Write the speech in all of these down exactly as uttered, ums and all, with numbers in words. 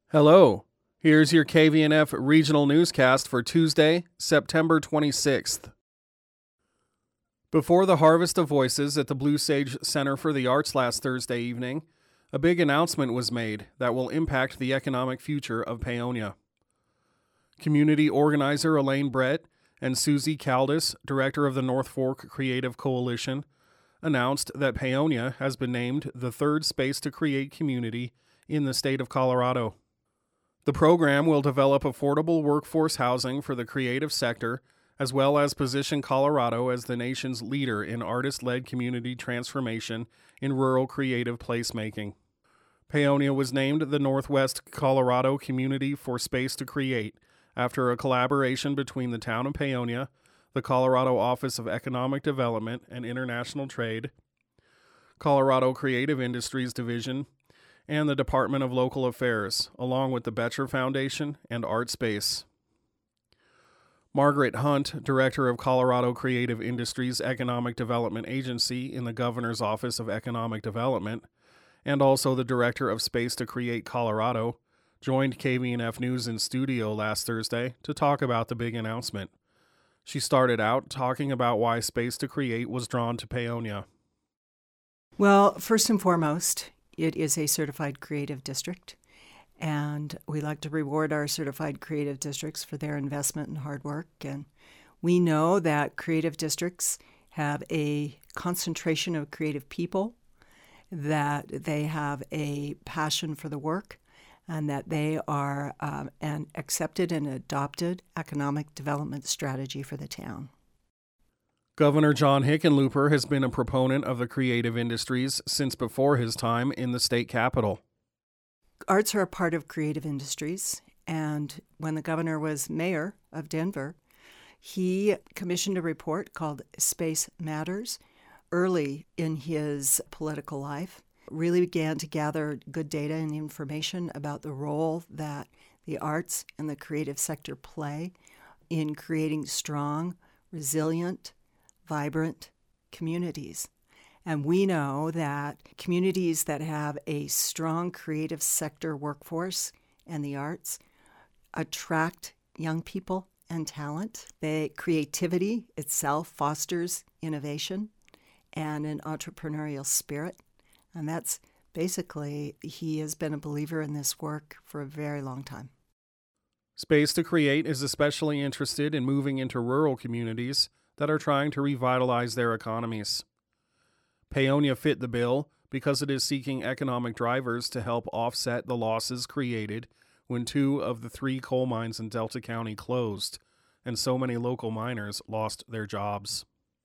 Hello, here's your K V N F regional newscast for Tuesday, September twenty-sixth. Before the Harvest of Voices at the Blue Sage Center for the Arts last Thursday evening, a big announcement was made that will impact the economic future of Paonia. Community organizer Elaine Brett and Susie Caldis, director of the North Fork Creative Coalition, announced that Paonia has been named the third Space to Create community in the state of Colorado. The program will develop affordable workforce housing for the creative sector, as well as position Colorado as the nation's leader in artist-led community transformation in rural creative placemaking. Paonia was named the Northwest Colorado Community for Space to Create after a collaboration between the town of Paonia, the Colorado Office of Economic Development and International Trade, Colorado Creative Industries Division, and the Department of Local Affairs, along with the Betcher Foundation and ArtSpace. Margaret Hunt, director of Colorado Creative Industries Economic Development Agency in the Governor's Office of Economic Development, and also the director of Space to Create Colorado, joined K V N F News in studio last Thursday to talk about the big announcement. She started out talking about why Space to Create was drawn to Paonia. Well, first and foremost, it is a certified creative district, and we like to reward our certified creative districts for their investment and hard work. And we know that creative districts have a concentration of creative people, that they have a passion for the work, and that they are um, an accepted and adopted economic development strategy for the town. Governor John Hickenlooper has been a proponent of the creative industries since before his time in the state capitol. Arts are a part of creative industries, and when the governor was mayor of Denver, he commissioned a report called Space Matters early in his political life, really began to gather good data and information about the role that the arts and the creative sector play in creating strong, resilient, vibrant communities. And we know that communities that have a strong creative sector workforce and the arts attract young people and talent. They, creativity itself fosters innovation and an entrepreneurial spirit. And that's basically, he has been a believer in this work for a very long time. Space to Create is especially interested in moving into rural communities that are trying to revitalize their economies. Paonia fit the bill because it is seeking economic drivers to help offset the losses created when two of the three coal mines in Delta County closed, and so many local miners lost their jobs.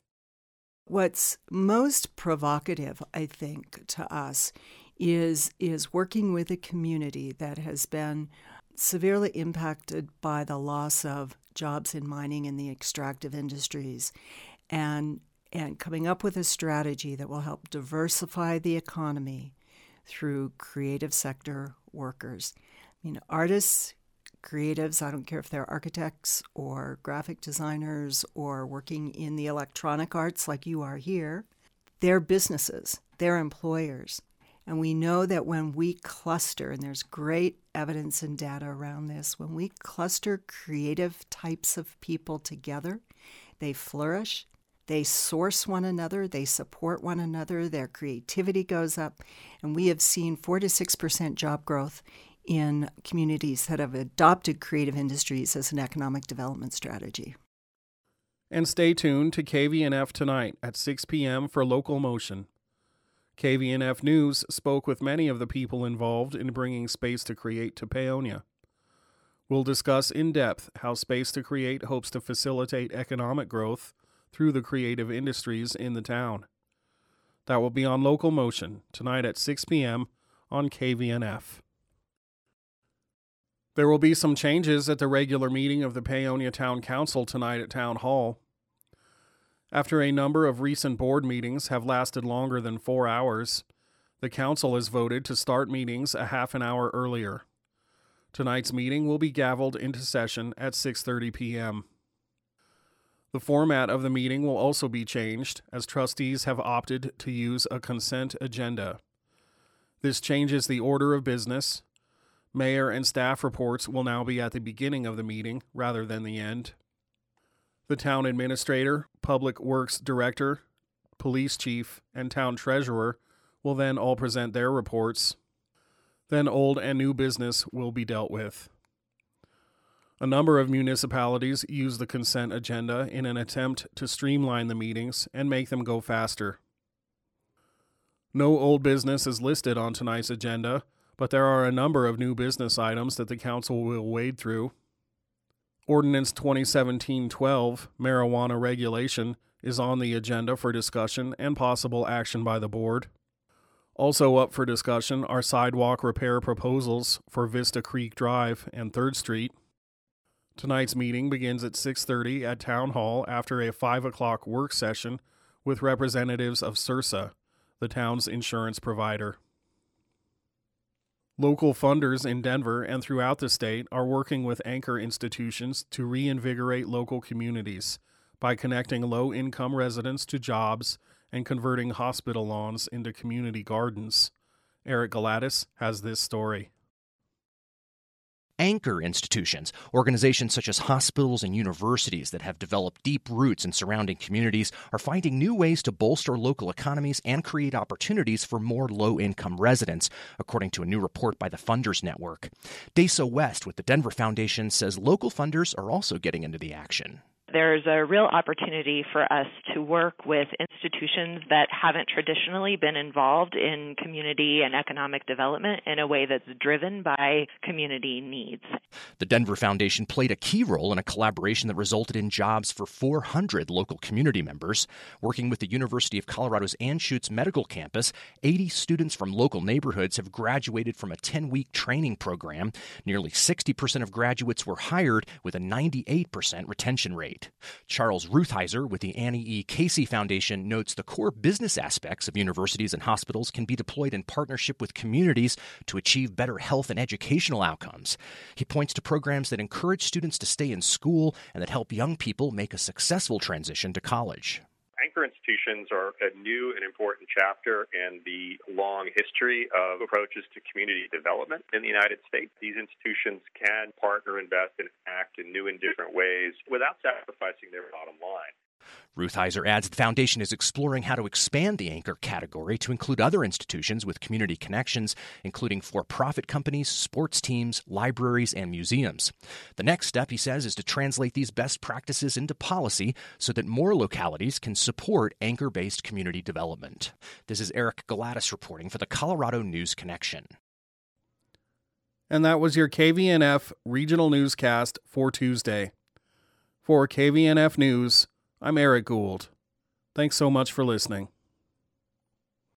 What's most provocative, I think, to us is, is working with a community that has been severely impacted by the loss of jobs in mining and the extractive industries, and and coming up with a strategy that will help diversify the economy through creative sector workers. I mean, artists, creatives, I don't care if they're architects or graphic designers or working in the electronic arts like you are here, they're businesses, they're employers. And we know that when we cluster, and there's great evidence and data around this, when we cluster creative types of people together, they flourish, they source one another, they support one another, their creativity goes up, and we have seen four to six percent job growth in communities that have adopted creative industries as an economic development strategy. And stay tuned to K V N F tonight at six p.m. for Local Motion. K V N F News spoke with many of the people involved in bringing Space to Create to Paonia. We'll discuss in depth how Space to Create hopes to facilitate economic growth through the creative industries in the town. That will be on Local Motion tonight at six p.m. on K V N F. There will be some changes at the regular meeting of the Paonia Town Council tonight at Town Hall. After a number of recent board meetings have lasted longer than four hours, the council has voted to start meetings a half an hour earlier. Tonight's meeting will be gavelled into session at six thirty p.m. The format of the meeting will also be changed, as trustees have opted to use a consent agenda. This changes the order of business, Mayor and staff reports will now be at the beginning of the meeting rather than the end. The town administrator, public works director, police chief, and town treasurer will then all present their reports. Then old and new business will be dealt with. A number of municipalities use the consent agenda in an attempt to streamline the meetings and make them go faster. No old business is listed on tonight's agenda, but there are a number of new business items that the council will wade through. Ordinance twenty seventeen twelve, marijuana regulation, is on the agenda for discussion and possible action by the board. Also up for discussion are sidewalk repair proposals for Vista Creek Drive and third Street. Tonight's meeting begins at six thirty at Town Hall after a five o'clock work session with representatives of CIRSA, the town's insurance provider. Local funders in Denver and throughout the state are working with anchor institutions to reinvigorate local communities by connecting low-income residents to jobs and converting hospital lawns into community gardens. Eric Galatis has this story. Anchor institutions, organizations such as hospitals and universities that have developed deep roots in surrounding communities, are finding new ways to bolster local economies and create opportunities for more low-income residents, according to a new report by the Funders Network. Desa West with the Denver Foundation says local funders are also getting into the action. There's a real opportunity for us to work with institutions that haven't traditionally been involved in community and economic development in a way that's driven by community needs. The Denver Foundation played a key role in a collaboration that resulted in jobs for four hundred local community members. Working with the University of Colorado's Anschutz Medical Campus, eighty students from local neighborhoods have graduated from a ten-week training program. Nearly sixty percent of graduates were hired with a ninety-eight percent retention rate. Charles Ruthheiser with the Annie E. Casey Foundation notes the core business aspects of universities and hospitals can be deployed in partnership with communities to achieve better health and educational outcomes. He points to programs that encourage students to stay in school and that help young people make a successful transition to college. Anchor institutions are a new and important chapter in the long history of approaches to community development in the United States. These institutions can partner, invest, and act in new and different ways without sacrificing their bottom line. Ruthheiser adds the foundation is exploring how to expand the anchor category to include other institutions with community connections, including for-profit companies, sports teams, libraries, and museums. The next step, he says, is to translate these best practices into policy so that more localities can support anchor-based community development. This is Eric Galatis reporting for the Colorado News Connection. And that was your K V N F Regional Newscast for Tuesday. For K V N F News, I'm Eric Gould. Thanks so much for listening.